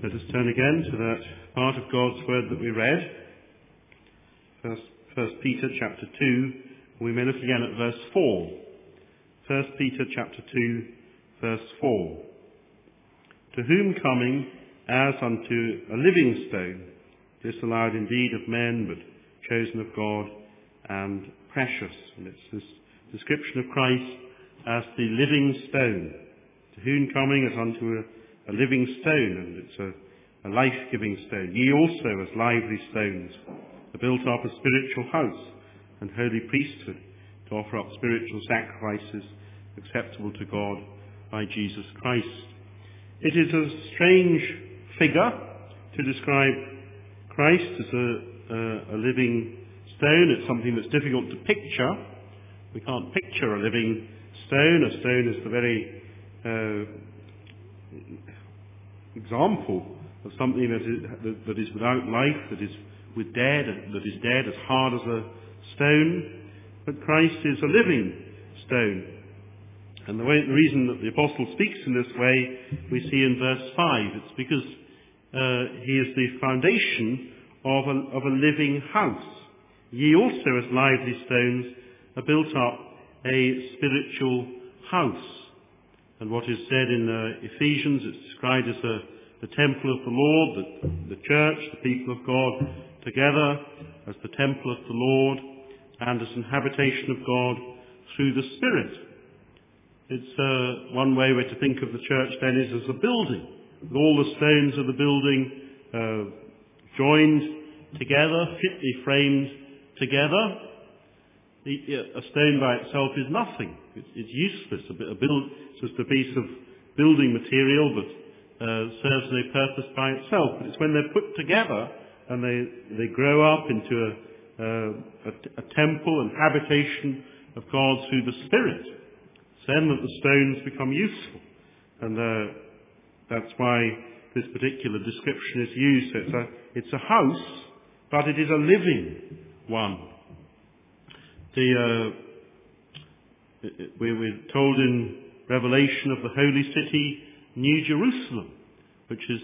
Let us turn again to that part of God's word that we read, First Peter chapter 2. We may look again at verse 4. 1 Peter chapter 2, verse 4. To whom coming as unto a living stone, disallowed indeed of men, but chosen of God and precious. And it's this description of Christ as the living stone. To whom coming as unto a living stone, and it's a life-giving stone. Ye also as lively stones are built up a spiritual house and holy priesthood to offer up spiritual sacrifices acceptable to God by Jesus Christ. It is a strange figure to describe Christ as a living stone. It's something that's difficult to picture. We can't picture a living stone. A stone is the very example of something that is without life, that is dead, as hard as a stone. But Christ is a living stone. And the reason that the apostle speaks in this way, we see in verse 5. It's because he is the foundation of a living house. Ye also as lively stones are built up a spiritual house. And what is said in Ephesians, it's described as the temple of the Lord, the church, the people of God, together as the temple of the Lord and as an habitation of God through the Spirit. It's one way to think of the church then is as a building, with all the stones of the building joined together, fitly framed together. A stone by itself is nothing. It's useless. It's just a piece of building material that serves no purpose by itself. But it's when they're put together and they grow up into a temple and habitation of God through the Spirit, it's then that the stones become useful. And that's why this particular description is used. So it's a house, but it is a living one. We're told in Revelation of the holy city, New Jerusalem, which is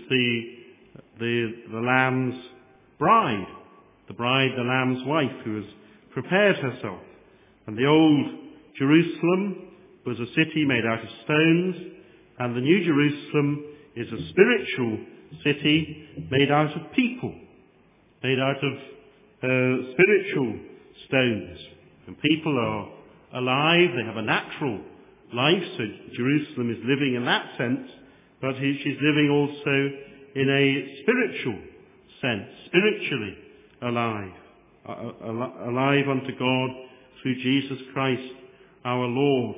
the Lamb's bride, the Lamb's wife, who has prepared herself. And the old Jerusalem was a city made out of stones, and the New Jerusalem is a spiritual city made out of people, made out of spiritual stones. And people are alive, they have a natural life, so Jerusalem is living in that sense, but she's living also in a spiritual sense, spiritually alive, alive unto God through Jesus Christ our Lord.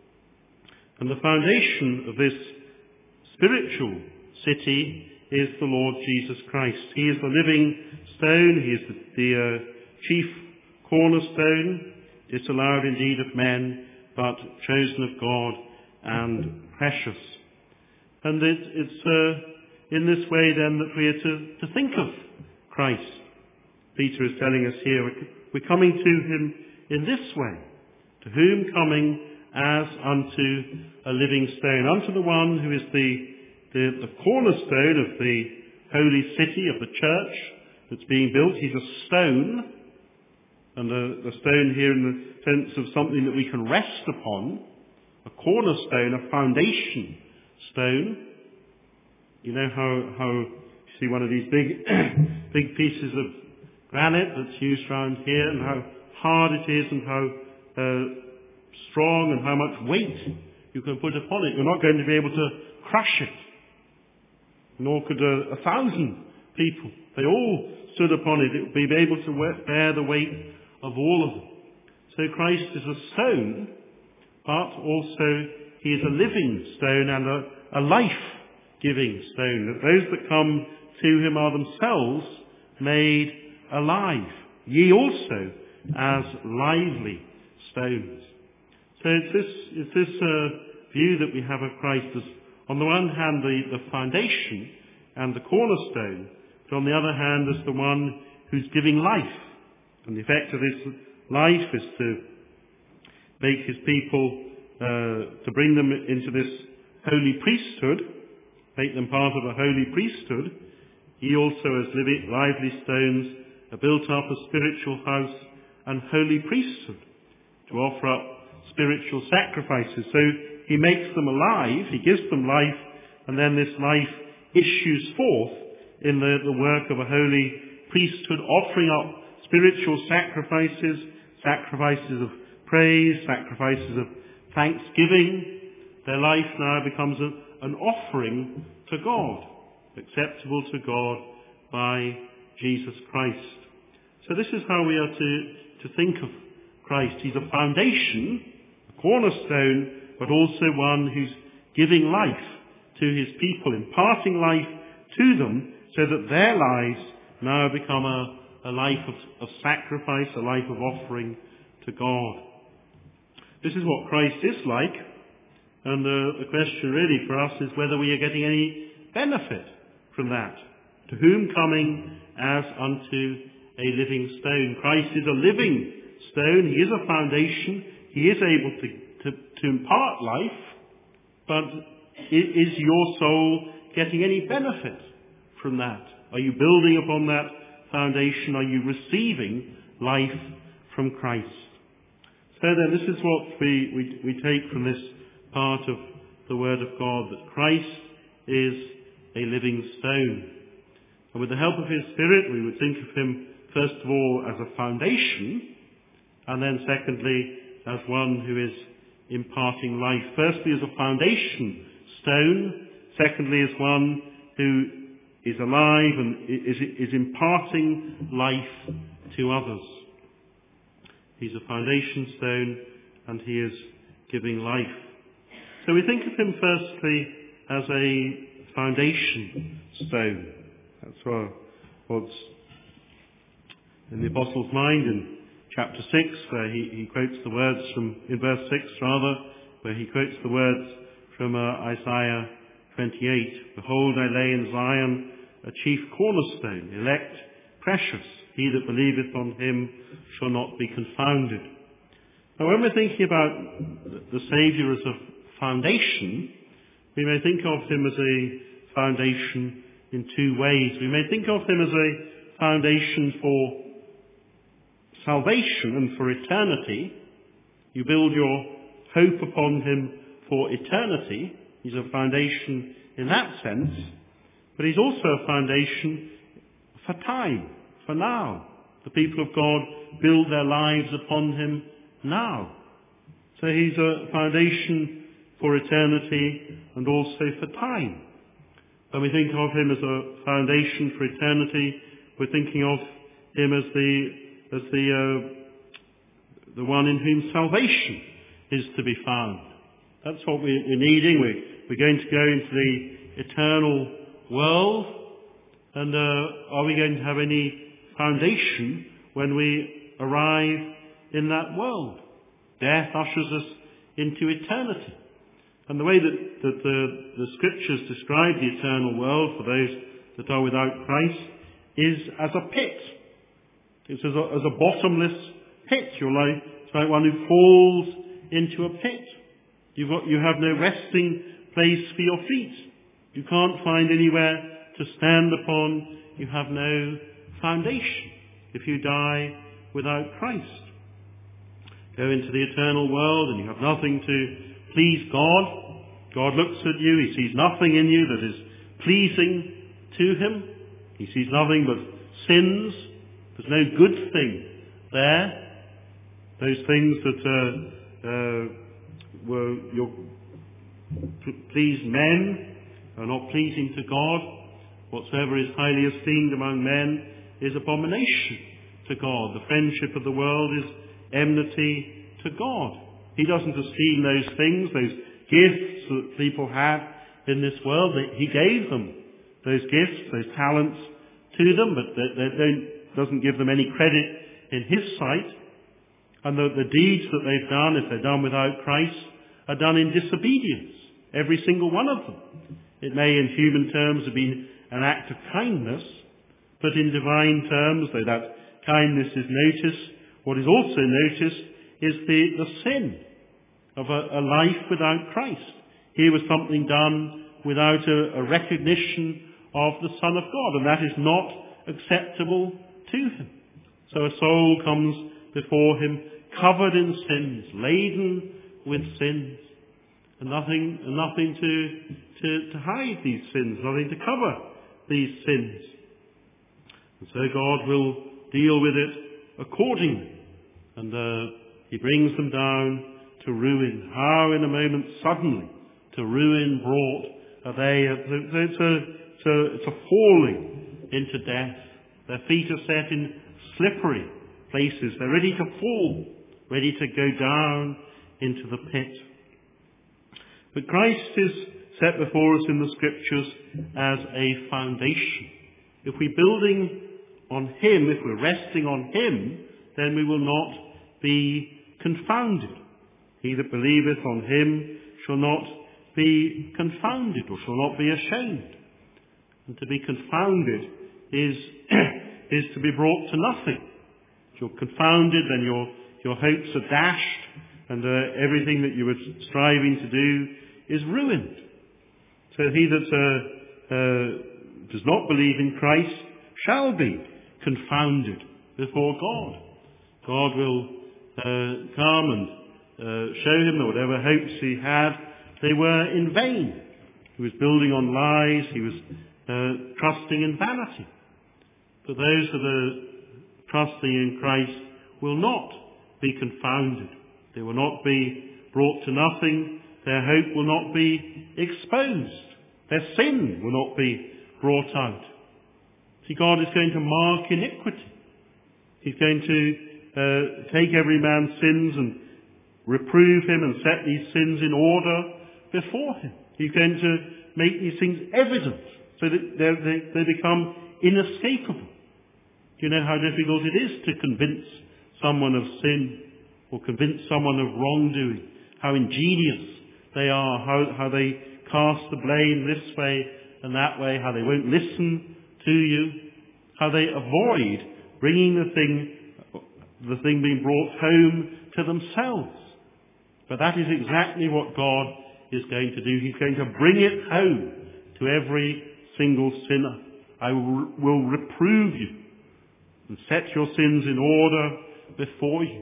And the foundation of this spiritual city is the Lord Jesus Christ. He is the living stone, he is the chief cornerstone, disallowed indeed of men, but chosen of God and precious. And it's in this way then that we are to think of Christ. Peter is telling us here, we're coming to him in this way, to whom coming as unto a living stone, unto the one who is the cornerstone of the holy city of the church that's being built. He's a stone, and the stone here in the sense of something that we can rest upon, a cornerstone, a foundation stone. You know how you see one of these big pieces of granite that's used around here, and how hard it is, and how strong, and how much weight you can put upon it. You're not going to be able to crush it, nor could 1,000 people. They all stood upon it. It would be able to bear the weight of all of them. So Christ is a stone, but also he is a living stone and a life-giving stone. That those that come to him are themselves made alive. Ye also as lively stones. So it's this view that we have of Christ as, on the one hand, the foundation and the cornerstone, but on the other hand, as the one who's giving life. And the effect of this life is to make his people, to bring them into this holy priesthood, make them part of a holy priesthood, ye also as lively stones are built up a spiritual house and holy priesthood, to offer up spiritual sacrifices. So he makes them alive, he gives them life, and then this life issues forth in the work of a holy priesthood, offering up spiritual sacrifices, sacrifices of praise, sacrifices of thanksgiving. Their life now becomes an offering to God, acceptable to God by Jesus Christ. So this is how we are to think of Christ. He's a foundation, a cornerstone, but also one who's giving life to his people, imparting life to them so that their lives now become a life of sacrifice, a life of offering to God. This is what Christ is like, and the question really for us is whether we are getting any benefit from that. To whom coming as unto a living stone. Christ is a living stone. He is a foundation. He is able to impart life, but is your soul getting any benefit from that? Are you building upon that foundation? Are you receiving life from Christ? So then this is what we take from this part of the Word of God, that Christ is a living stone. And with the help of his Spirit, we would think of him first of all as a foundation, and then secondly as one who is imparting life. Firstly as a foundation stone, secondly as one who is alive and is imparting life to others. He's a foundation stone and he is giving life. So we think of him firstly as a foundation stone. That's what's in the Apostle's mind in chapter 6, where he quotes the words in verse 6 where he quotes the words from Isaiah 28. Behold, I lay in Zion a chief cornerstone, elect, precious. He that believeth on him shall not be confounded. Now when we're thinking about the Saviour as a foundation, we may think of him as a foundation in two ways. We may think of him as a foundation for salvation and for eternity. You build your hope upon him for eternity. He's a foundation in that sense, but he's also a foundation for time, for now. The people of God build their lives upon him now. So he's a foundation for eternity and also for time. When we think of him as a foundation for eternity, we're thinking of him as the one in whom salvation is to be found. That's what we're needing. We're going to go into the eternal world, and are we going to have any foundation when we arrive in that world? Death ushers us into eternity. And the way that the Scriptures describe the eternal world for those that are without Christ is as a pit. It's as a bottomless pit. It's like one who falls into a pit. You have no resting place for your feet. You can't find anywhere to stand upon. You have no foundation if you die without Christ. Go into the eternal world and you have nothing to please God. God looks at you. He sees nothing in you that is pleasing to him. He sees nothing but sins. There's no good thing there. Those things that please men are not pleasing to God. Whatsoever is highly esteemed among men is abomination to God. The friendship of the world is enmity to God. He doesn't esteem those things, those gifts that people have in this world. He gave them those gifts, those talents to them, but doesn't give them any credit in his sight. And the deeds that they've done, if they're done without Christ, are done in disobedience. Every single one of them. It may in human terms have been an act of kindness, but in divine terms, though that kindness is noticed, what is also noticed is the sin of a life without Christ. Here was something done without a recognition of the Son of God, and that is not acceptable to him. So a soul comes before him covered in sins, laden with sins, and nothing to hide these sins, nothing to cover these sins. And so God will deal with it accordingly, and he brings them down to ruin. How in a moment suddenly to ruin brought are they. It's a falling into death. Their feet are set in slippery places. They're ready to fall, ready to go down into the pit. But Christ is set before us in the Scriptures as a foundation. If we're building on him, if we're resting on him, then we will not be confounded. He that believeth on him shall not be confounded, or shall not be ashamed. And to be confounded is to be brought to nothing. If you're confounded, then your hopes are dashed, and everything that you were striving to do is ruined. So he that does not believe in Christ shall be confounded before God. God will come and show him that whatever hopes he had, they were in vain. He was building on lies. He was trusting in vanity. But those that are trusting in Christ will not be confounded. They will not be brought to nothing. Their hope will not be exposed. Their sin will not be brought out. See, God is going to mark iniquity. He's going to take every man's sins and reprove him and set these sins in order before him. He's going to make these things evident so that they become inescapable. You know how difficult it is to convince someone of sin or convince someone of wrongdoing, how ingenious they are, how they cast the blame this way and that way, how they won't listen to you, how they avoid bringing the thing being brought home to themselves. But that is exactly what God is going to do. He's going to bring it home to every single sinner. I will reprove you and set your sins in order before you.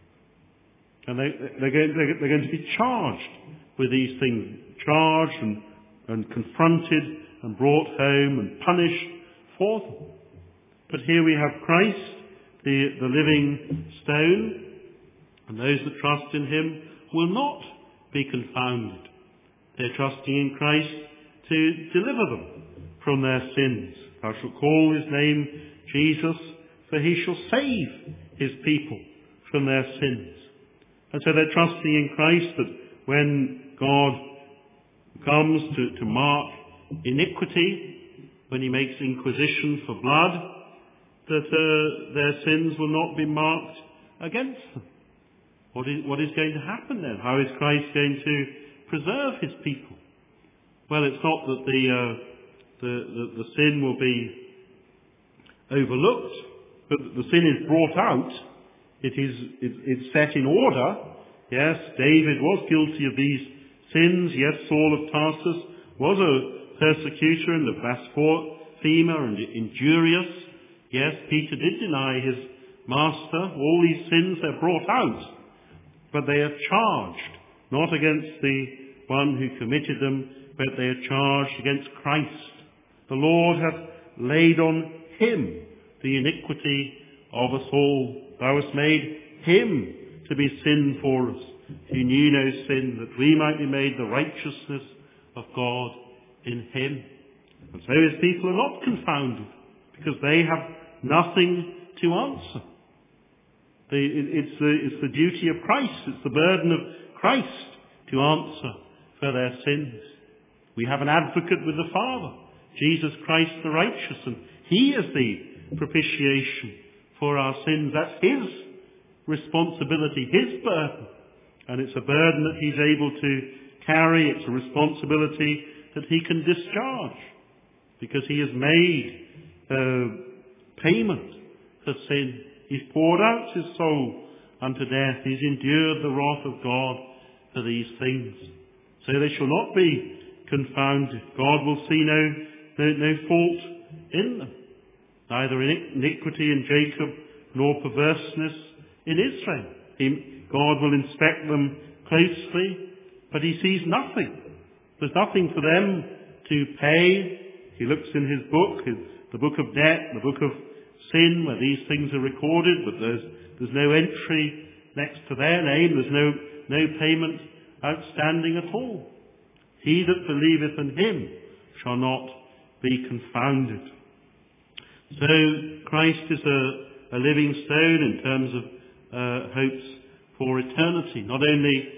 And they're going to be charged with these things, charged and confronted and brought home and punished for them. But here we have Christ, the living stone, and those that trust in him will not be confounded. They're trusting in Christ to deliver them from their sins. Thou shalt call his name Jesus, for he shall save his people from their sins. And so they're trusting in Christ that when God comes to mark iniquity, when he makes inquisition for blood, that their sins will not be marked against them. What is going to happen then? How is Christ going to preserve his people? Well, it's not that the sin will be overlooked, but the sin is brought out. It's set in order. Yes, David was guilty of these sins. Yes, Saul of Tarsus was a persecutor and a blasphemer and injurious. Yes, Peter did deny his master. All these sins are brought out. But they are charged, not against the one who committed them, but they are charged against Christ. The Lord hath laid on him the iniquity of us all. Thou hast made him to be sin for us, who knew no sin, that we might be made the righteousness of God in him. And so his people are not confounded, because they have nothing to answer. It's the duty of Christ, it's the burden of Christ to answer for their sins. We have an advocate with the Father, Jesus Christ the righteous, and he is the propitiation for our sins. That's his responsibility, his burden. And it's a burden that he's able to carry. It's a responsibility that he can discharge, because he has made payment for sin. He's poured out his soul unto death. He's endured the wrath of God for these things. So they shall not be confounded. God will see no fault in them, neither iniquity in Jacob nor perverseness in Israel. God will inspect them closely, but he sees nothing. There's nothing for them to pay. He looks in his book, the book of debt, the book of sin, where these things are recorded, but there's no entry next to their name. There's no payment outstanding at all. He that believeth in him shall not be confounded. So Christ is a living stone in terms of hopes for eternity, not only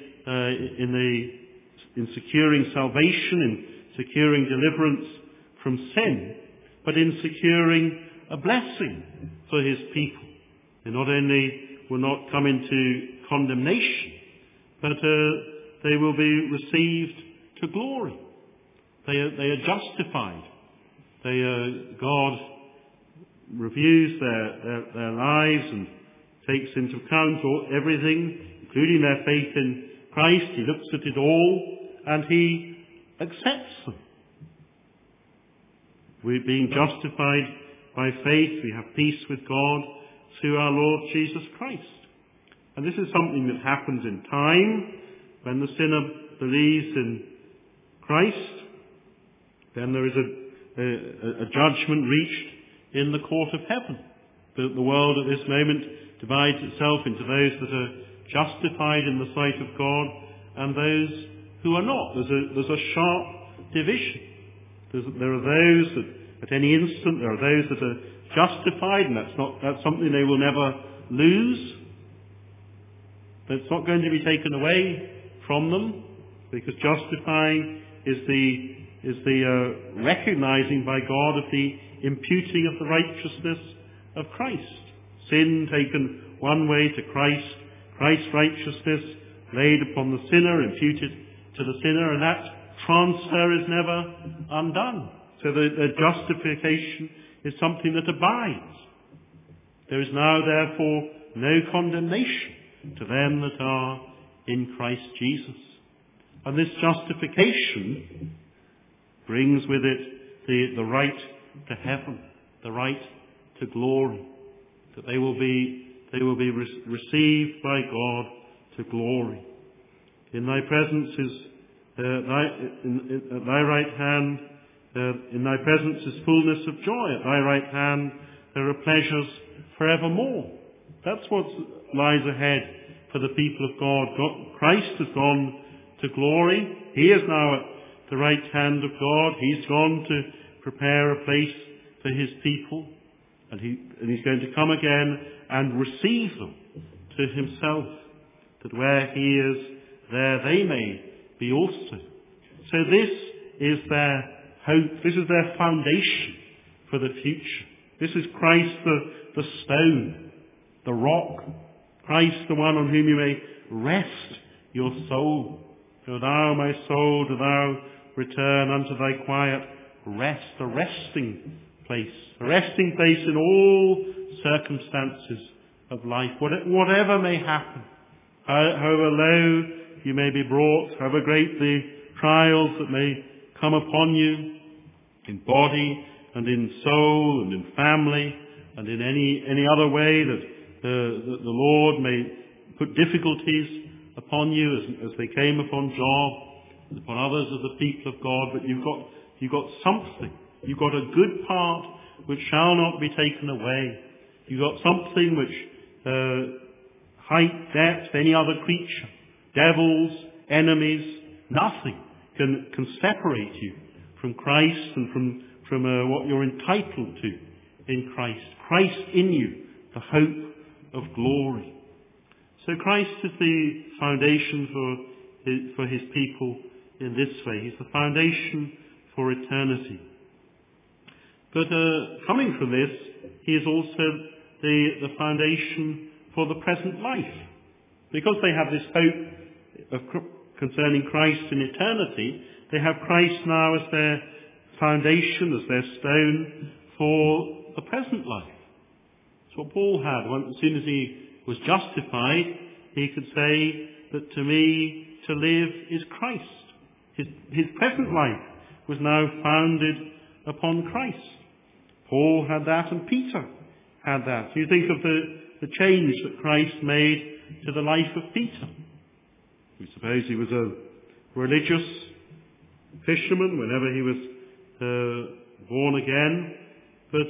in securing salvation, in securing deliverance from sin, but in securing a blessing for his people. They not only will not come into condemnation, but they will be received to glory. They are justified. God reviews their lives and takes into account everything, including their faith in Christ. He looks at it all and he accepts them. We're being justified by faith. We have peace with God through our Lord Jesus Christ. And this is something that happens in time. When the sinner believes in Christ, then there is a judgment reached in the court of heaven. The world at this moment divides itself into those that are justified in the sight of God and those who are not. There's a sharp division. There are those that at any instant, there are those that are justified, and that's something they will never lose. It's not going to be taken away from them, because justifying is the recognizing by God of the imputing of the righteousness of Christ. Sin taken one way to Christ, Christ's righteousness laid upon the sinner, imputed to the sinner, and that transfer is never undone. So the justification is something that abides. There is now, therefore, no condemnation to them that are in Christ Jesus. And this justification brings with it the right to heaven, the right to glory, that they will be received by God to glory. In thy presence is at thy right hand. In thy presence is fullness of joy. At thy right hand there are pleasures forevermore. That's what lies ahead for the people of God. Christ has gone to glory. He is now at the right hand of God. He's gone to prepare a place for his people. And he's going to come again and receive them to himself, that where he is, there they may be also. So this is their hope. This is their foundation for the future. This is Christ the stone, the rock. Christ the one on whom you may rest your soul. O thou, my soul, do thou return unto thy quiet rest, a resting place in all circumstances of life, whatever may happen, however low you may be brought, however great the trials that may come upon you, in body and in soul and in family and in any other way that the Lord may put difficulties upon you as they came upon Job and upon others of the people of God. But you've got something. You've got a good part which shall not be taken away. You've got something which height, depth, any other creature, devils, enemies, nothing can separate you from Christ and from what you're entitled to in Christ. Christ in you, the hope of glory. So Christ is the foundation for his people in this way. He's the foundation for eternity. But coming from this, he is also the foundation for the present life. Because they have this hope concerning Christ in eternity, they have Christ now as their foundation, as their stone for the present life. That's what Paul had. As soon as he was justified, he could say that to me to live is Christ. His present life was now founded upon Christ. Paul had that, and Peter had that. You think of the change that Christ made to the life of Peter. We suppose he was a religious fisherman whenever he was born again, but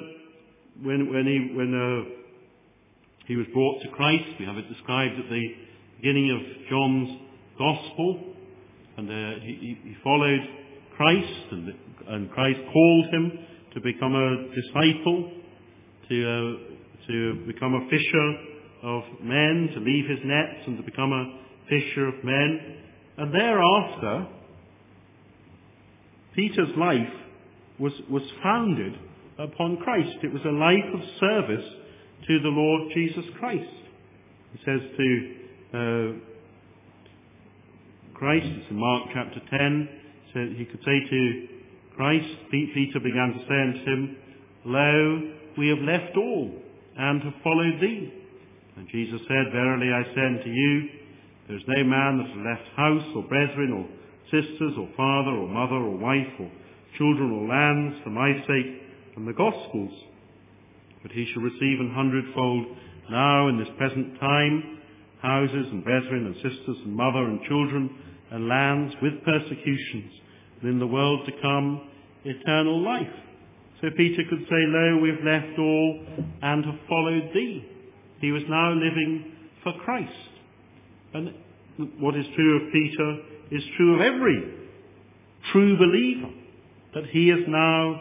when he was brought to Christ, we have it described at the beginning of John's Gospel, and he followed Christ, and Christ called him to become a disciple, to become a fisher of men, to leave his nets and to become a fisher of men. And thereafter, Peter's life was founded upon Christ. It was a life of service to the Lord Jesus Christ. He says to Christ, it's in Mark chapter 10, so he could say to Christ, Peter began to say unto him, Lo, we have left all, and have followed thee. And Jesus said, Verily I say unto you, there is no man that has left house, or brethren, or sisters, or father, or mother, or wife, or children, or lands, for my sake and the gospel's, but he shall receive 100-fold now in this present time, houses, and brethren, and sisters, and mother, and children, and lands, with persecutions, and in the world to come, eternal life. So Peter could say, Lo, we have left all, and have followed thee. He was now living for Christ. And what is true of Peter is true of every true believer, that he is now,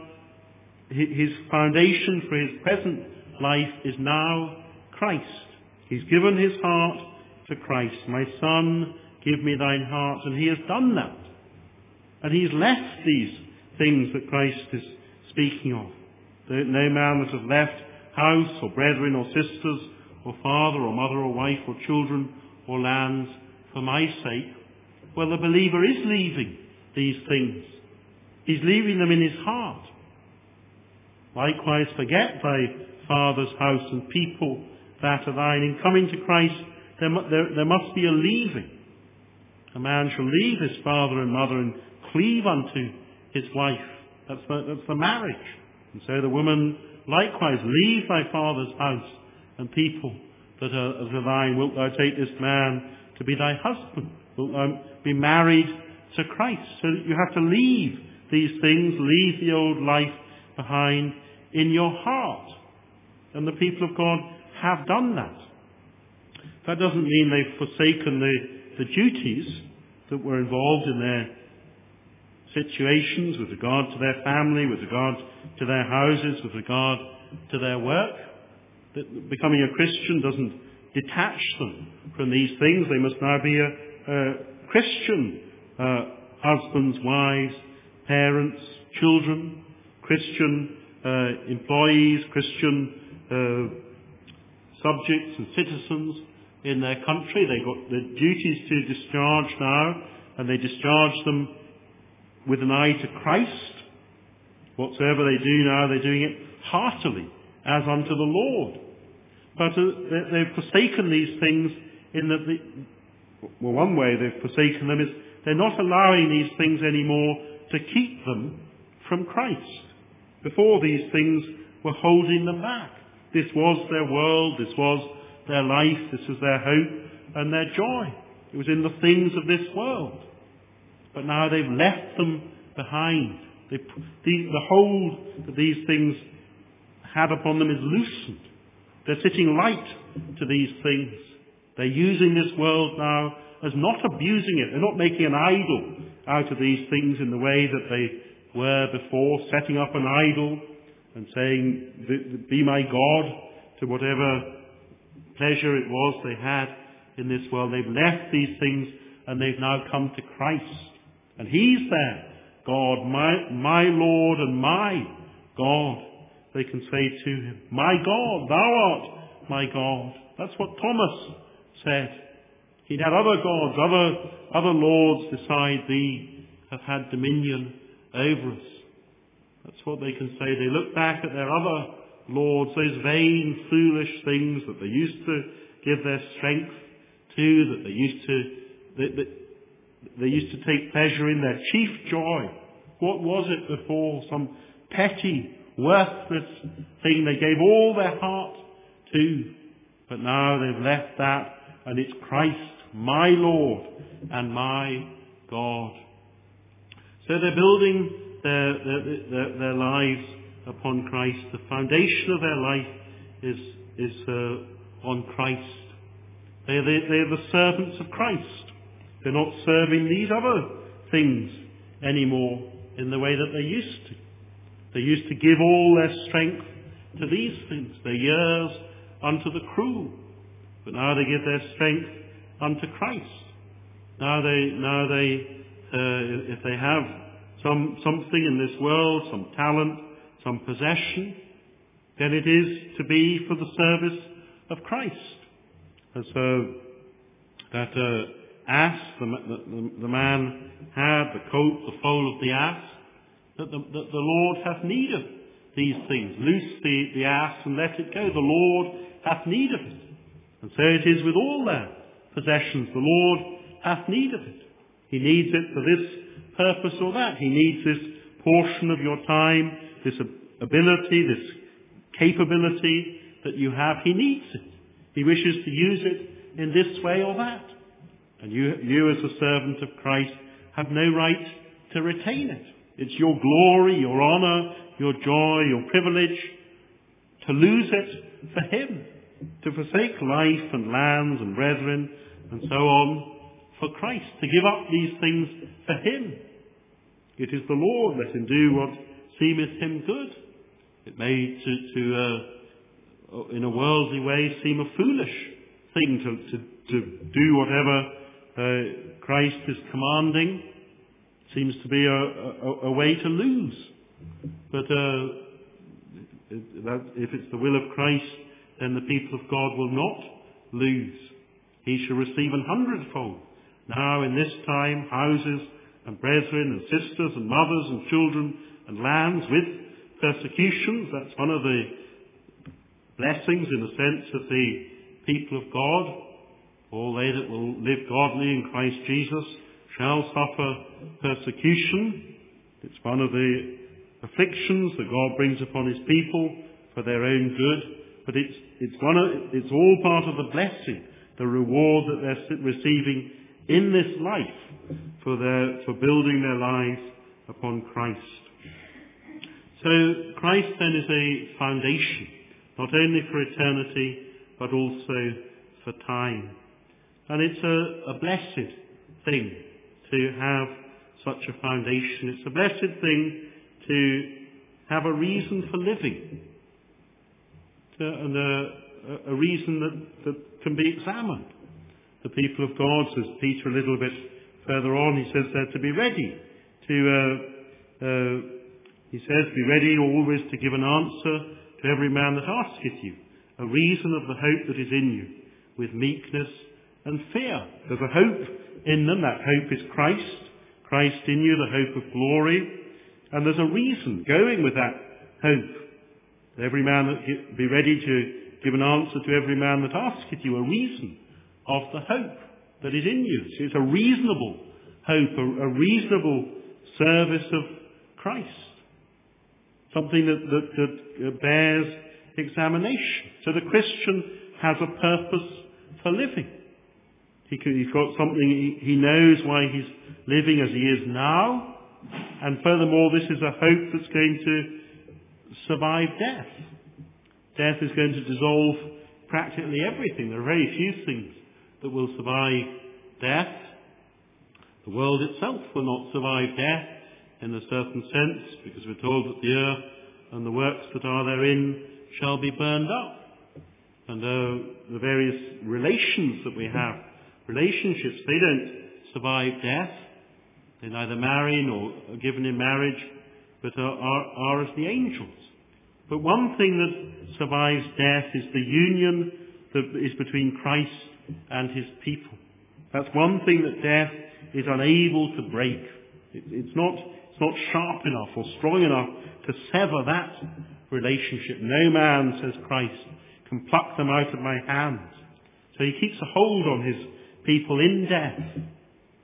his foundation for his present life is now Christ. He's given his heart to Christ. My son, give me thine heart. And he has done that. And he's left these things that Christ is speaking of. No man that has left house, or brethren, or sisters, or father, or mother, or wife, or children, or lands, for my sake. Well, the believer is leaving these things. He's leaving them in his heart. Likewise, forget thy father's house and people that are thine. In coming to Christ, there must be a leaving. A man shall leave his father and mother and cleave unto his wife. That's the marriage. And so the woman, likewise, leave thy father's house and people that are thine. Wilt thou take this man to be thy husband? Wilt thou be married to Christ? So you have to leave these things, leave the old life behind in your heart. And the people of God have done that. That doesn't mean they've forsaken the duties that were involved in their situations with regard to their family, with regard to their houses, with regard to their work. That becoming a Christian doesn't detach them from these things. They must now be a Christian husbands, wives, parents, children, Christian employees, Christian subjects and citizens in their country. They've got the duties to discharge now, and they discharge them with an eye to Christ. Whatsoever they do now, they're doing it heartily, as unto the Lord. But they've forsaken these things in that one way they've forsaken them is they're not allowing these things anymore to keep them from Christ. Before, these things were holding them back. This was their world, this was their life, this was their hope and their joy. It was in the things of this world. But now they've left them behind. The hold that these things had upon them is loosened. They're sitting light to these things. They're using this world now as not abusing it. They're not making an idol out of these things in the way that they were before, setting up an idol and saying, be my God, to whatever pleasure it was they had in this world. They've left these things and they've now come to Christ. And He's there, God, my Lord and my God. They can say to Him, my God, thou art my God. That's what Thomas said. He'd had other gods, other lords beside thee have had dominion over us. That's what they can say. They look back at their other lords, those vain, foolish things that they used to give their strength to, that they used to, They used to take pleasure in their chief joy. What was it before? Some petty, worthless thing they gave all their heart to. But now they've left that, and it's Christ, my Lord and my God. So they're building their lives upon Christ. The foundation of their life is on Christ. They're the servants of Christ. They're not serving these other things anymore in the way that they used to. They used to give all their strength to these things, their years unto the crew. But now they give their strength unto Christ. Now they if they have something in this world, some talent, some possession, then it is to be for the service of Christ. And so that ass, the man had, the colt, the foal of the ass, that the Lord hath need of these things. Loose the ass and let it go. The Lord hath need of it. And so it is with all their possessions. The Lord hath need of it. He needs it for this purpose or that. He needs this portion of your time, this ability, this capability that you have. He needs it. He wishes to use it in this way or that. And you as a servant of Christ have no right to retain it. It's your glory, your honour, your joy, your privilege to lose it for Him, to forsake life and lands and brethren and so on for Christ, to give up these things for Him. It is the Lord, let Him do what seemeth Him good. It may in a worldly way seem a foolish thing to do whatever Christ is commanding. Seems to be a way to lose. But if it's the will of Christ, then the people of God will not lose. He shall receive 100-fold. Now in this time, houses and brethren and sisters and mothers and children and lands with persecutions. That's one of the blessings in the sense of the people of God. All they that will live godly in Christ Jesus shall suffer persecution. It's one of the afflictions that God brings upon His people for their own good. But it's all part of the blessing, the reward that they're receiving in this life for building their lives upon Christ. So Christ then is a foundation, not only for eternity, but also for time. And it's a blessed thing to have such a foundation. It's a blessed thing to have a reason for living, and a reason that can be examined. The people of God, says Peter a little bit further on, he says they're to be ready he says, be ready always to give an answer to every man that asketh you, a reason of the hope that is in you, with meekness and fear. There's a hope in them. That hope is Christ in you, the hope of glory. And there's a reason going with that hope. Every man that be ready to give an answer to every man that asketh you, a reason of the hope that is in you. So it's a reasonable hope, a reasonable service of Christ. Something that bears examination. So the Christian has a purpose for living. He's got something, he knows why he's living as he is now. And furthermore, this is a hope that's going to survive death. Death is going to dissolve practically everything. There are very few things that will survive death. The world itself will not survive death in a certain sense, because we're told that the earth and the works that are therein shall be burned up. And the various relations that we have, relationships, they don't survive death. They neither marry nor are given in marriage, but are as the angels. But one thing that survives death is the union that is between Christ and His people. That's one thing that death is unable to break. It's not sharp enough or strong enough to sever that relationship. No man, says Christ, can pluck them out of my hands. So He keeps a hold on His people in death.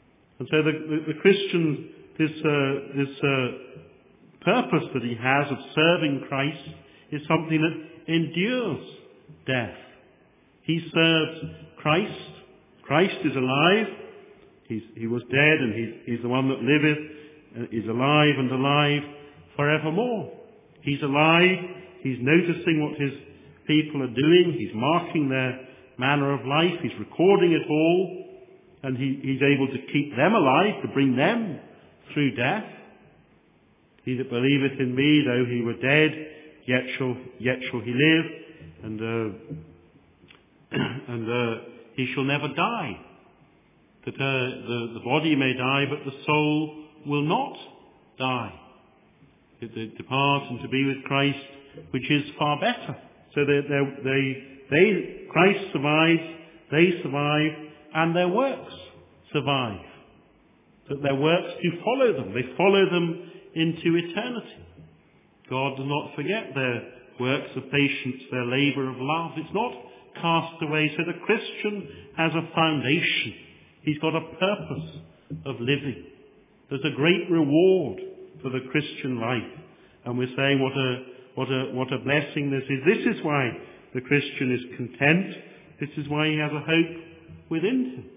And so the Christian, this purpose that he has of serving Christ is something that endures death. He serves Christ. Christ is alive. He was dead, and he's the one that liveth, is alive and alive forevermore. He's alive. He's noticing what his people are doing. He's marking their manner of life. He's recording it all. And he's able to keep them alive, to bring them through death. He that believeth in me, though he were dead, yet shall he live, and he shall never die. That the body may die, but the soul will not die. They depart and to be with Christ, which is far better. So Christ survives, they survive, and their works survive. That their works do follow them. They follow them into eternity. God does not forget their works of patience, their labour of love. It's not cast away. So the Christian has a foundation. He's got a purpose of living. There's a great reward for the Christian life. And we're saying what a blessing this is. This is why the Christian is content. This is why he has a hope within him.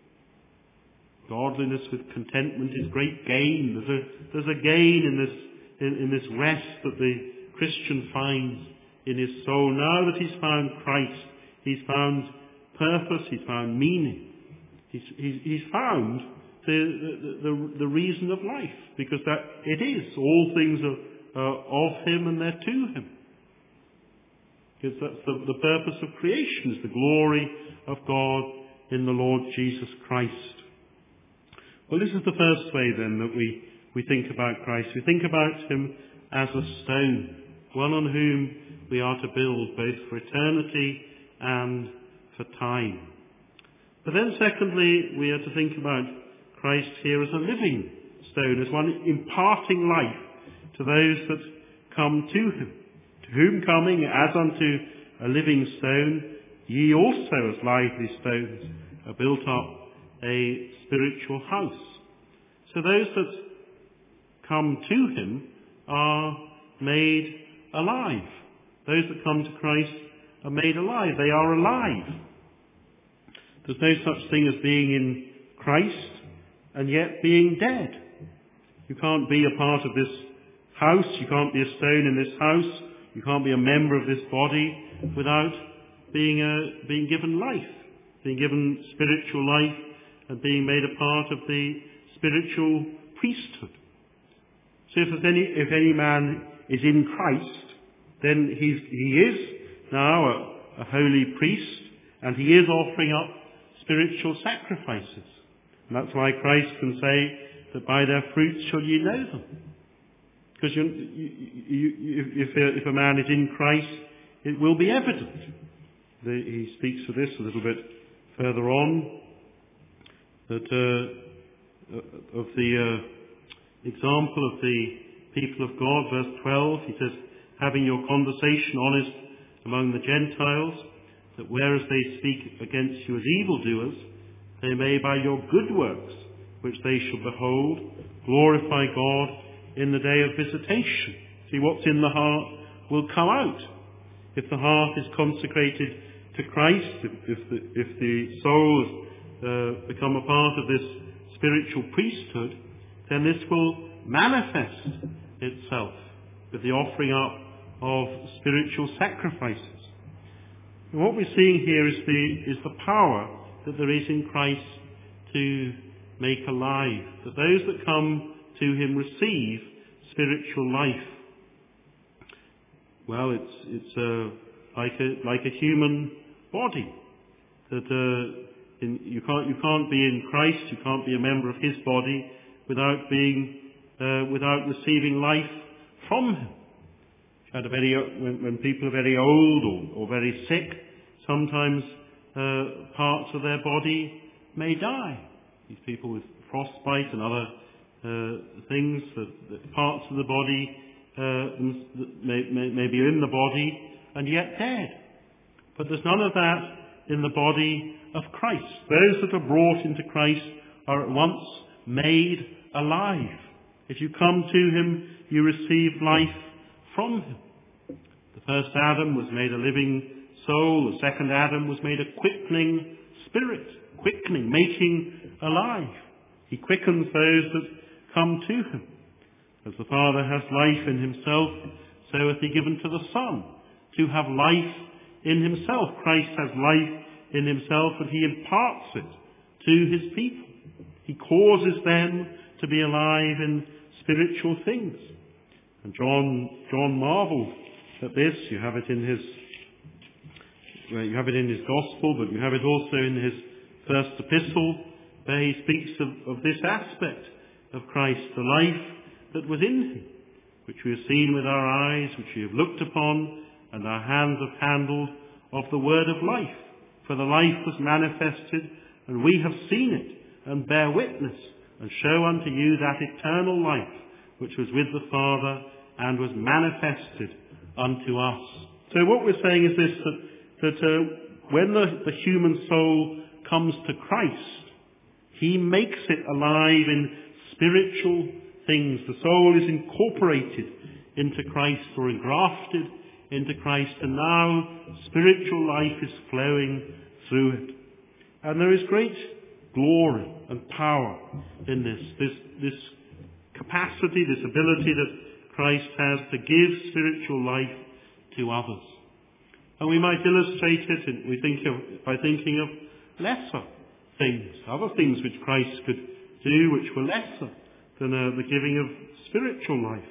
Godliness with contentment is great gain. There's a gain in this rest that the Christian finds in his soul. Now that he's found Christ, he's found purpose, he's found meaning. He's found the reason of life, because that it is. All things are of him and they're to him. Because that's the purpose of creation, is the glory of God in the Lord Jesus Christ. Well, this is the first way then that we think about Christ. We think about him as a stone, one on whom we are to build both for eternity and for time. But then secondly, we are to think about Christ here as a living stone, as one imparting life to those that come to him. To whom coming as unto a living stone, ye also as lively stones are built up a spiritual house. So those that come to him are made alive. Those that come to Christ are made alive. They are alive. There's no such thing as being in Christ and yet being dead. You can't be a part of this house. You can't be a stone in this house. You can't be a member of this body without being given life, being given spiritual life, and being made a part of the spiritual priesthood. So if any man is in Christ, then he is now a holy priest, and he is offering up spiritual sacrifices. And that's why Christ can say that by their fruits shall ye know them. Because if a man is in Christ, it will be evident. He speaks of this a little bit further on, that of the example of the people of God, verse 12, he says, having your conversation honest among the Gentiles, that whereas they speak against you as evildoers, they may by your good works, which they shall behold, glorify God in the day of visitation. See, what's in the heart will come out. If the heart is consecrated to Christ, if the soul has become a part of this spiritual priesthood, then this will manifest itself with the offering up of spiritual sacrifices. And what we're seeing here is the power that there is in Christ to make alive, that those that come to him receive spiritual life. Well, it's like a human body, that you can't be in Christ, you can't be a member of his body without receiving life from him. When people are very old or very sick, sometimes parts of their body may die. These people with frostbite and other things, that parts of the body may be in the body and yet dead. But there's none of that in the body of Christ. Those that are brought into Christ are at once made alive. If you come to him, you receive life from him. The first Adam was made a living soul. The second Adam was made a quickening spirit, quickening, making alive. He quickens those that come to him. As the Father has life in himself, so hath he given to the Son to have life in himself. Christ has life in himself, and he imparts it to his people. He causes them to be alive in spiritual things. And John marvelled at this. You have it in his Gospel, but you have it also in his first epistle, where he speaks of this aspect of Christ, the life that was in him, which we have seen with our eyes, which we have looked upon, and our hands have handled, of the word of life. For the life was manifested, and we have seen it, and bear witness, and show unto you that eternal life, which was with the Father, and was manifested unto us. So what we're saying is this, that when the human soul comes to Christ, he makes it alive in spiritual things. The soul is incorporated into Christ, or engrafted into Christ, and now spiritual life is flowing through it. And there is great glory and power in this capacity, this ability that Christ has to give spiritual life to others. And we might illustrate it by thinking of lesser things, other things which Christ could do which were lesser than the giving of spiritual life.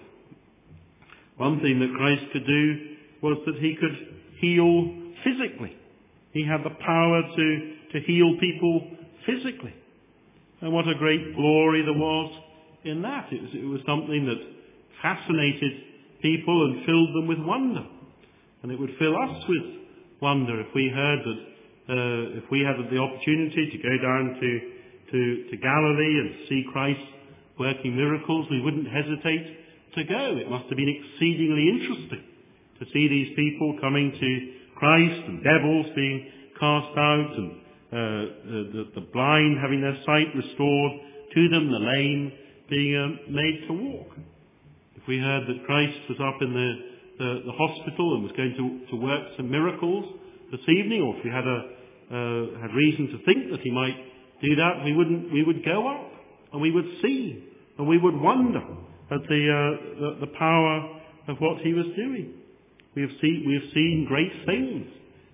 One thing that Christ could do was that he could heal physically. He had the power to heal people physically. And what a great glory there was in that. It was something that fascinated people and filled them with wonder. And it would fill us with wonder if we heard that, if we had the opportunity to go down to Galilee and see Christ working miracles, we wouldn't hesitate to go. It must have been exceedingly interesting to see these people coming to Christ, and devils being cast out, and the blind having their sight restored to them, the lame being made to walk. If we heard that Christ was up in the hospital and was going to work some miracles this evening, or if we had reason to think that he might do that, we would go up and we would see and we would wonder at the power of what he was doing. We have seen great things.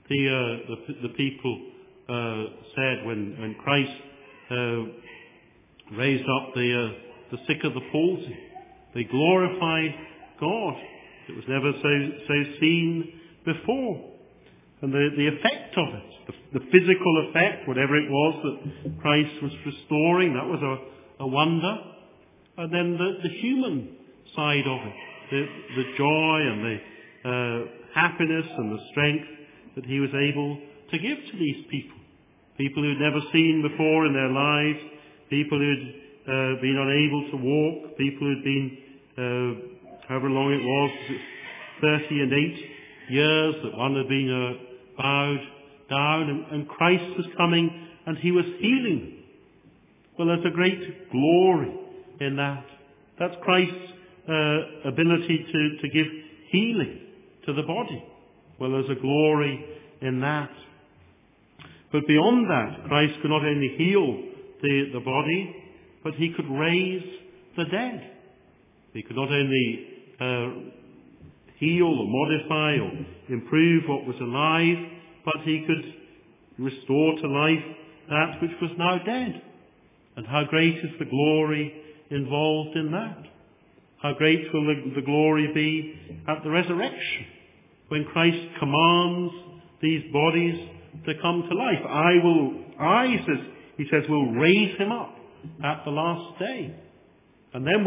The people said when Christ raised up the sick of the palsy, they glorified God. It was never so seen before. And the effect of it, the physical effect, whatever it was that Christ was restoring, that was a wonder. And then the human side of it, the joy and the happiness and the strength that he was able to give to these people. People who had never seen before in their lives, people who had been unable to walk, people who had been, however long it was, 38 years that one had been bowed down, and Christ was coming and he was healing them. Well, there's a great glory in that. That's Christ's ability to give healing to the body. Well, there's a glory in that. But beyond that, Christ could not only heal the body, but he could raise the dead. He could not only heal or modify or improve what was alive, but he could restore to life that which was now dead. And how great is the glory involved in that? How great will the glory be at the resurrection, when Christ commands these bodies to come to life. He says, will raise him up at the last day. And then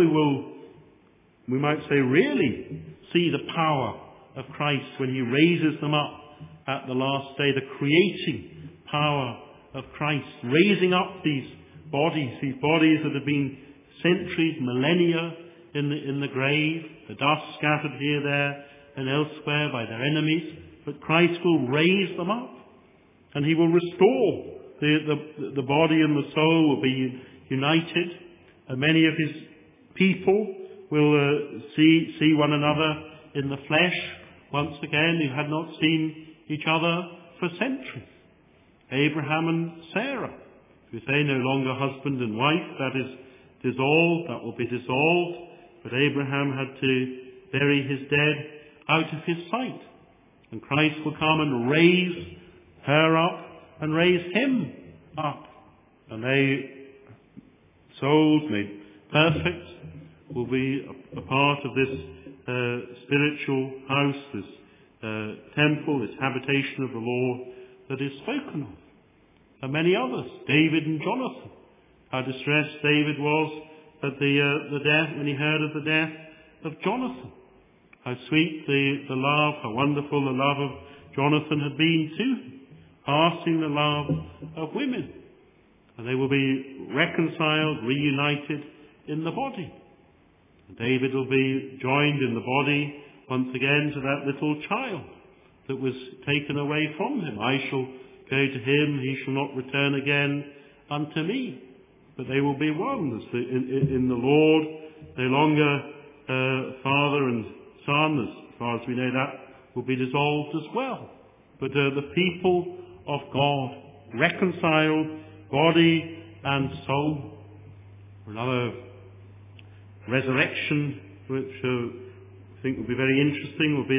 we might say, really see the power of Christ when he raises them up at the last day, the creating power of Christ, raising up these bodies that have been centuries, millennia in the grave, the dust scattered here, there, and elsewhere by their enemies. But Christ will raise them up, and he will restore the body, and the soul will be united, And many of his people will see one another in the flesh once again, who had not seen each other for centuries. Abraham and Sarah, who say no longer husband and wife, that is dissolved, that will be dissolved. But Abraham had to bury his dead out of his sight. And Christ will come and raise her up and raise him up. And souls made perfect, will be a part of this spiritual house, this temple, this habitation of the Lord that is spoken of. And many others, David and Jonathan. How distressed David was at the death, when he heard of the death of Jonathan. How sweet the love, how wonderful the love of Jonathan had been to him, passing the love of women. And they will be reconciled, reunited in the body. And David will be joined in the body once again to that little child that was taken away from him. I shall go to him, he shall not return again unto me. But they will be one in the Lord, no longer father and son, as far as we know that will be dissolved as well. But the people of God, reconciled, body and soul. Another resurrection, which I think will be very interesting, will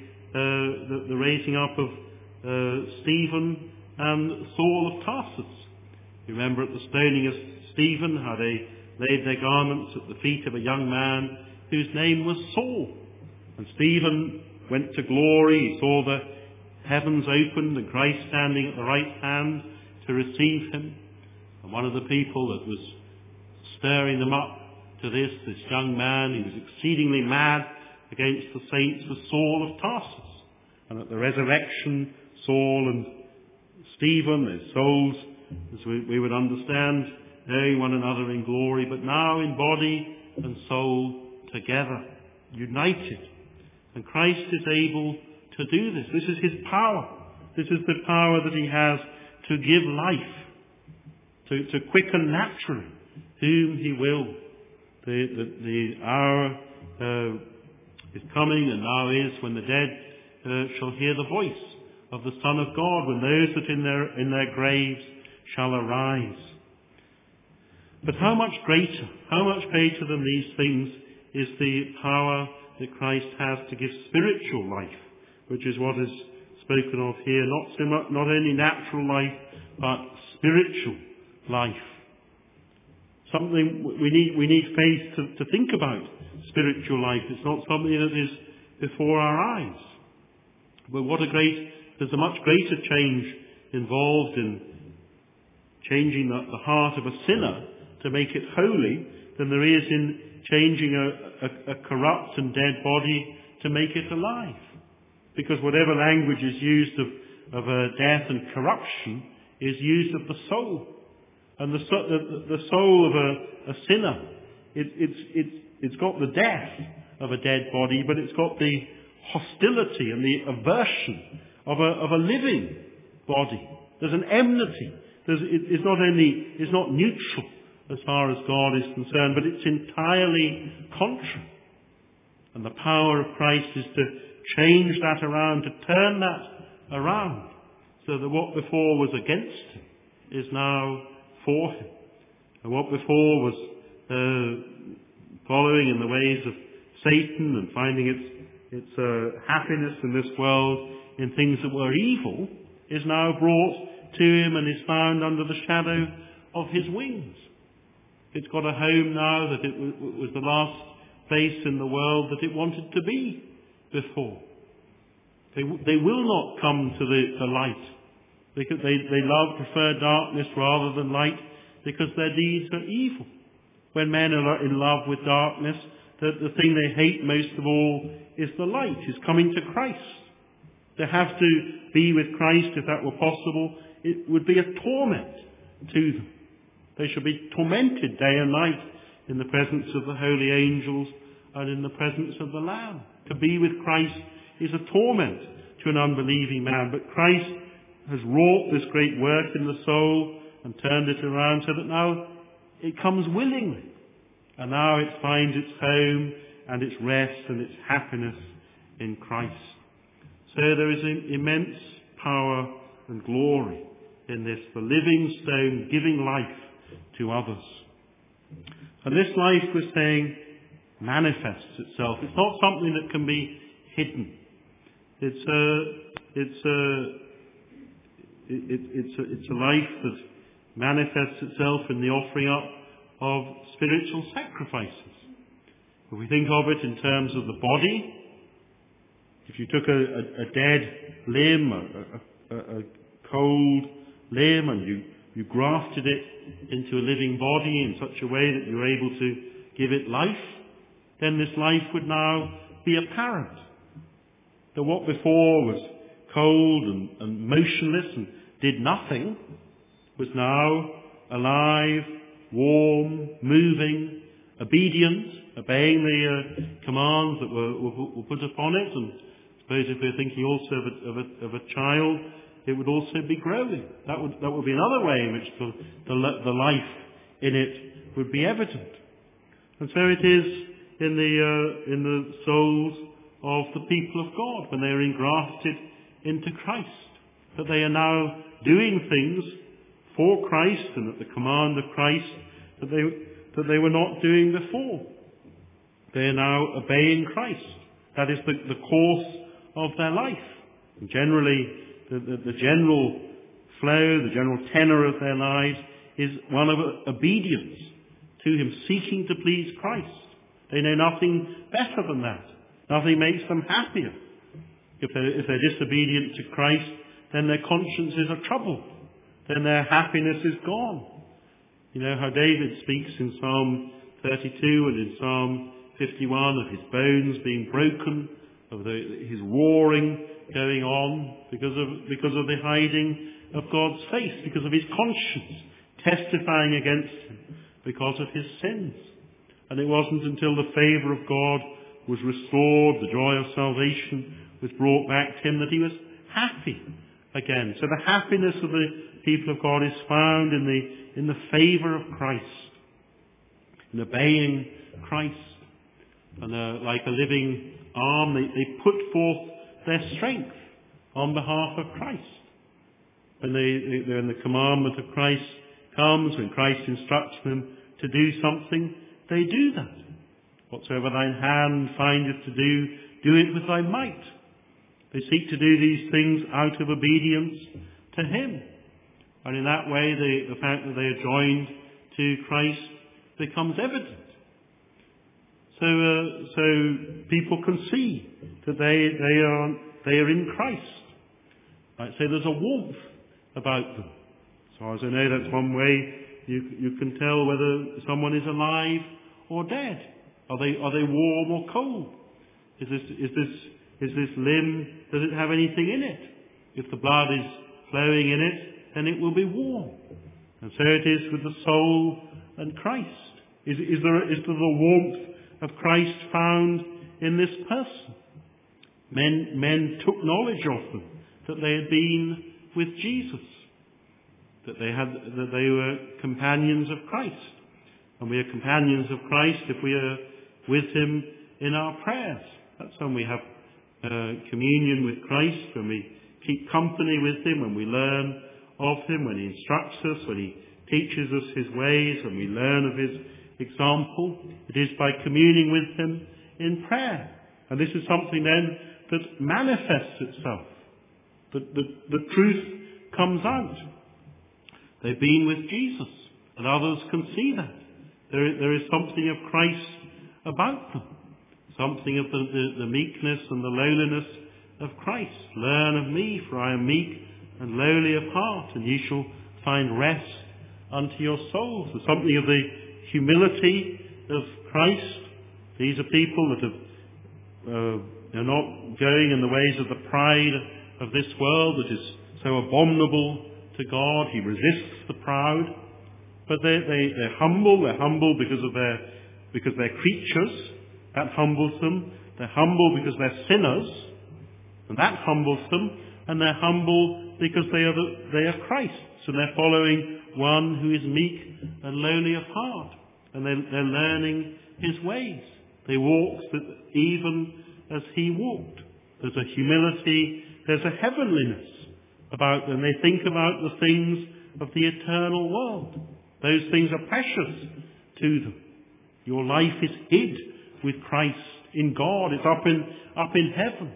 be the raising up of Stephen and Saul of Tarsus. You remember at the stoning of Stephen, how they laid their garments at the feet of a young man whose name was Saul. And Stephen went to glory. He saw the heavens opened and Christ standing at the right hand to receive him. And one of the people that was stirring them up to this young man, he was exceedingly mad against the saints, was Saul of Tarsus. And at the resurrection, Saul and Stephen, their souls, as we would understand, knowing one another in glory, but now in body and soul together, united. And Christ is able to do this. This is his power. This is the power that he has to give life, to quicken naturally whom he will. The hour is coming, and now is, when the dead shall hear the voice of the Son of God, when those that in their graves shall arise. But how much greater than these things is the power that Christ has to give spiritual life, which is what is spoken of here, not only natural life, but spiritual life. Something we need faith to think about spiritual life. It's not something that is before our eyes. But there's a much greater change involved in changing the heart of a sinner to make it holy than there is in changing a corrupt and dead body to make it alive. Because whatever language is used of death and corruption is used of the soul. And the soul of a sinner, it's got the death of a dead body, but it's got the hostility and the aversion of a living body. There's an enmity. It's not neutral as far as God is concerned, but it's entirely contrary. And the power of Christ is to change that around, to turn that around, so that what before was against him is now for him. And what before was following in the ways of Satan and finding its happiness in this world in things that were evil is now brought to him and is found under the shadow of his wings. It's got a home now that it was the last place in the world that it wanted to be before. They will not come to the light. They prefer darkness rather than light because their deeds are evil. When men are in love with darkness, the thing they hate most of all is the light, is coming to Christ. To have to be with Christ, if that were possible, it would be a torment to them. They shall be tormented day and night in the presence of the holy angels and in the presence of the Lamb. To be with Christ is a torment to an unbelieving man, but Christ has wrought this great work in the soul and turned it around so that now it comes willingly. And now it finds its home and its rest and its happiness in Christ. So there is an immense power and glory in this, the living stone giving life to others. And this life, we're saying, manifests itself. It's not something that can be hidden. It's a life that manifests itself in the offering up of spiritual sacrifices. If we think of it in terms of the body, if you took a dead limb, a cold limb, and you grafted it into a living body in such a way that you were able to give it life, then this life would now be apparent. That what before was cold and motionless and did nothing was now alive, warm, moving, obedient, obeying the commands that were put upon it. And I suppose if we're thinking also of a child, it would also be growing. That would be another way in which the life in it would be evident. And so it is in the souls of the people of God when they are engrafted into Christ, that they are now doing things for Christ and at the command of Christ that they were not doing before. They are now obeying Christ. That is the course of their life. And generally, the general flow, the general tenor of their lives is one of obedience to Him, seeking to please Christ. They know nothing better than that. Nothing makes them happier. If they're disobedient to Christ, then their consciences are troubled. Then their happiness is gone. You know how David speaks in Psalm 32 and in Psalm 51 of his bones being broken, of his roaring going on because of the hiding of God's face, because of his conscience testifying against him because of his sins. And it wasn't until the favour of God was restored, the joy of salvation was brought back to him, that he was happy again. So the happiness of the people of God is found in the favour of Christ, in obeying Christ. And like a living arm, they put forth their strength on behalf of Christ. When the commandment of Christ comes, when Christ instructs them to do something, they do that. Whatsoever thine hand findeth to do, do it with thy might. They seek to do these things out of obedience to Him. And in that way, the fact that they are joined to Christ becomes evident. So people can see that they are in Christ. I'd say there's a warmth about them. As far as I know, that's one way you can tell whether someone is alive or dead. Are they warm or cold? Is this limb, does it have anything in it? If the blood is flowing in it, then it will be warm. And so it is with the soul and Christ. Is there the warmth of Christ found in this person? Men took knowledge of them, that they had been with Jesus, that they were companions of Christ. And we are companions of Christ if we are with Him in our prayers. That's when we have communion with Christ, when we keep company with Him, when we learn of Him, when He instructs us, when He teaches us His ways, when we learn of His example. It is by communing with Him in prayer. And this is something then that manifests itself. The truth comes out. They've been with Jesus, and others can see that. There is something of Christ about them. Something of the meekness and the lowliness of Christ. Learn of me, for I am meek and lowly of heart, and ye shall find rest unto your souls. There's something of the humility of Christ. These are people that are not going in the ways of the pride of this world that is so abominable to God. He resists the proud. But they're humble. They're humble because they're creatures. That humbles them. They're humble because they're sinners. And that humbles them. And they're humble because they are Christ's. And they're following one who is meek and lowly of heart. and they're learning his ways. They walk even as he walked. There's a humility, there's a heavenliness about them. They think about the things of the eternal world. Those things are precious to them. Your life is hid with Christ in God. It's up in heaven.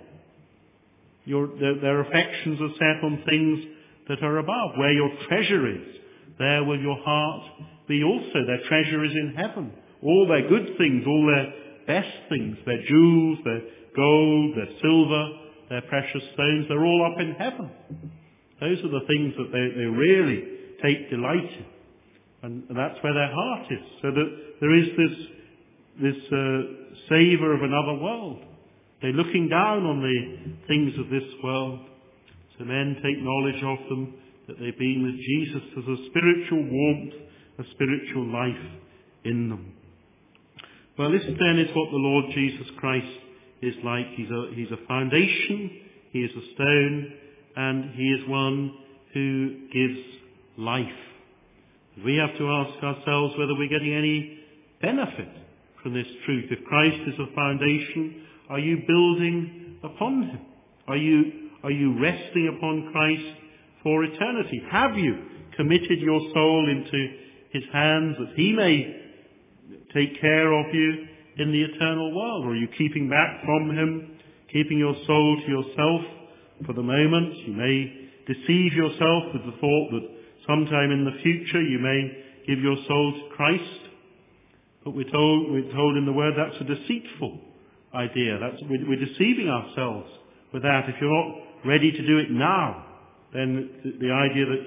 Their affections are set on things that are above. Where your treasure is, there will your heart be also. Their treasure is in heaven. All their good things, all their best things, their jewels, their gold, their silver, their precious stones, they're all up in heaven. Those are the things that they really take delight in. And that's where their heart is. So that there is this savour of another world. They're looking down on the things of this world. So men take knowledge of them, that they've been with Jesus. There's a spiritual warmth, a spiritual life in them. Well, this then is what the Lord Jesus Christ is like. He's a foundation, he is a stone, and he is one who gives life. We have to ask ourselves whether we're getting any benefit from this truth. If Christ is a foundation, are you building upon him? Are you resting upon Christ for eternity? Have you committed your soul into his hands that he may take care of you in the eternal world? Or are you keeping back from him, keeping your soul to yourself for the moment? You may deceive yourself with the thought that sometime in the future you may give your soul to Christ. But we're told in the Word that's a deceitful idea. We're deceiving ourselves with that. If you're not ready to do it now, then the idea that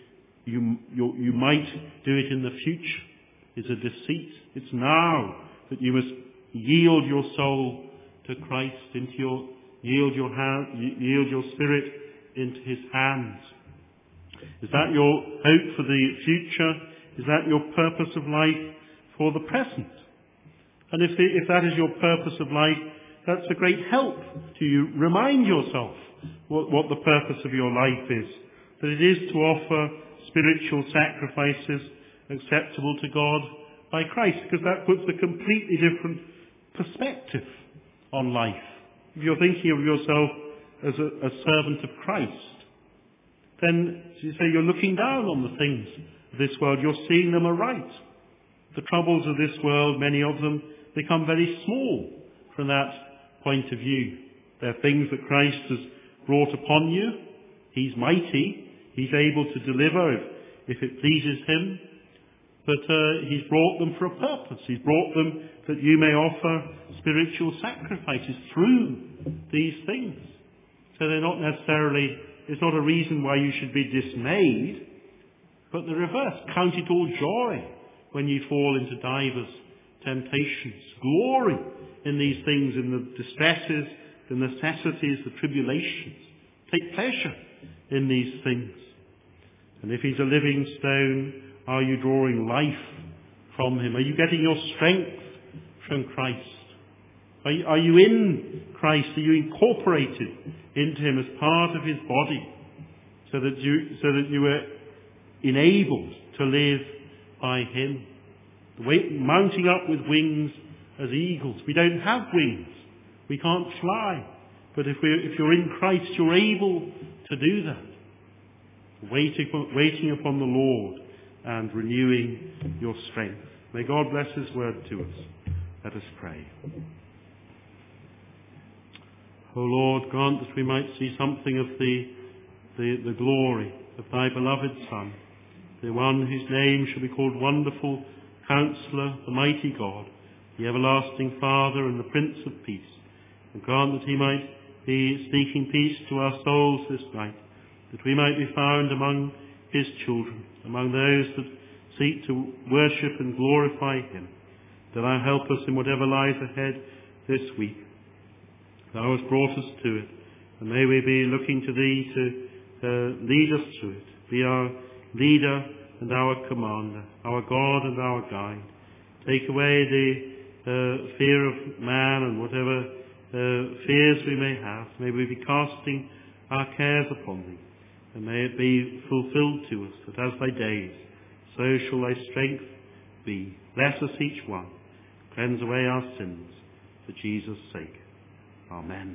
you might do it in the future is a deceit. It's now that you must yield your soul to Christ, yield your spirit into his hands. Is that your hope for the future? Is that your purpose of life for the present? And if that is your purpose of life, that's a great help to you. Remind yourself what the purpose of your life is. That it is to offer spiritual sacrifices acceptable to God by Christ, because that puts a completely different perspective on life. If you're thinking of yourself as a servant of Christ, then, as you say, you're looking down on the things of this world. You're seeing them aright. The troubles of this world, many of them, become very small from that point of view. They're things that Christ has brought upon you. He's mighty. He's able to deliver if it pleases him. But he's brought them for a purpose. He's brought them that you may offer spiritual sacrifices through these things. So they're not necessarily, it's not a reason why you should be dismayed, but the reverse. Count it all joy when you fall into divers temptations. Glory in these things, in the distresses, the necessities, the tribulations. Take pleasure in these things. And if he's a living stone, are you drawing life from him? Are you getting your strength from Christ? Are you in Christ? Are you incorporated into him as part of his body, so that you are enabled to live by him? Mounting up with wings as eagles. We don't have wings. We can't fly. But if you're in Christ, you're able to do that. Waiting upon the Lord and renewing your strength. May God bless his word to us. Let us pray. O Lord, grant that we might see something of the glory of thy beloved Son, the one whose name shall be called Wonderful Counselor, the Mighty God, the Everlasting Father, and the Prince of Peace. And grant that he might be speaking peace to our souls this night, that we might be found among his children, among those that seek to worship and glorify him. That thou help us in whatever lies ahead this week. Thou hast brought us to it, and may we be looking to thee to lead us through it. Be our leader and our commander, our God and our guide. Take away the fear of man and whatever fears we may have. May we be casting our cares upon thee, and may it be fulfilled to us that as thy days, so shall thy strength be. Bless us each one. Cleanse away our sins for Jesus' sake. Amen.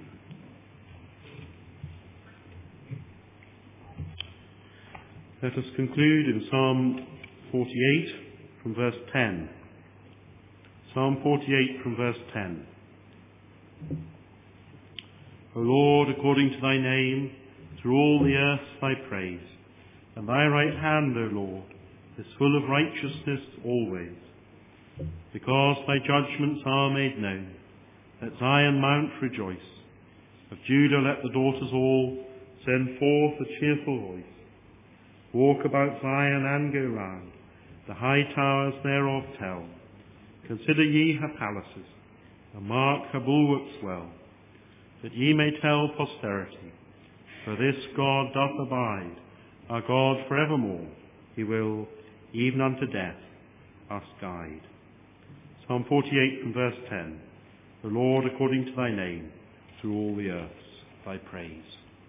Let us conclude in Psalm 48 from verse 10. Psalm 48 from verse 10. O Lord, according to thy name, through all the earth thy praise, and thy right hand, O Lord, is full of righteousness always. Because thy judgments are made known, let Zion Mount rejoice. Of Judah let the daughters all send forth a cheerful voice. Walk about Zion and go round, the high towers thereof tell. Consider ye her palaces, and mark her bulwarks well, that ye may tell posterity. For this God doth abide, our God for evermore. He will, even unto death, us guide. Psalm 48 from verse 10. The Lord, according to thy name, through all the earth, thy praise.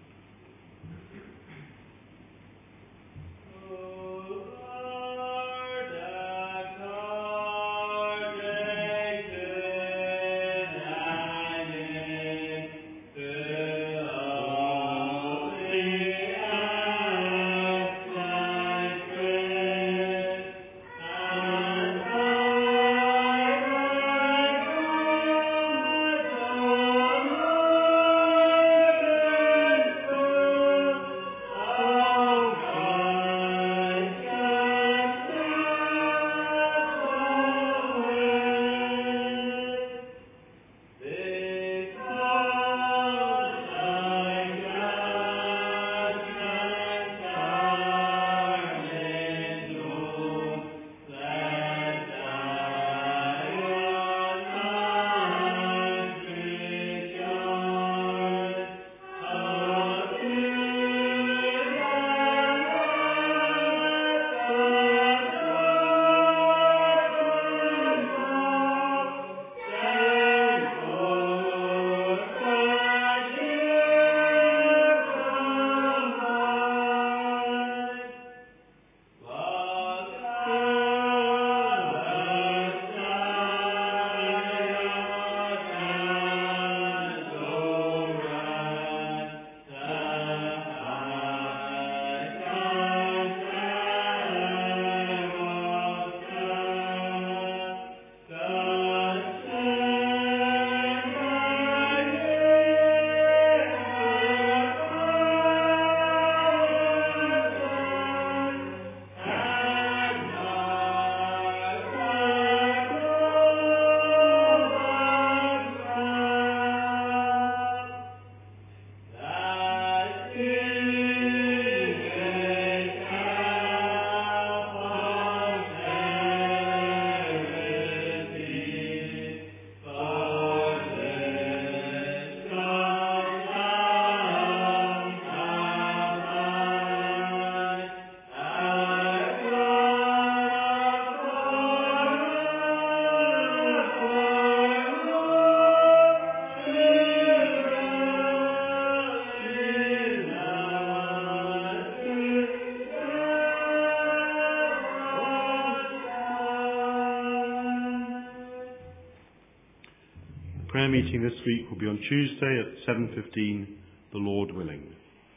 Prayer meeting this week will be on Tuesday at 7:15, the Lord willing.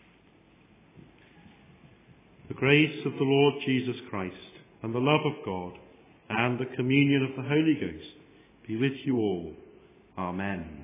The grace of the Lord Jesus Christ and the love of God and the communion of the Holy Ghost be with you all. Amen.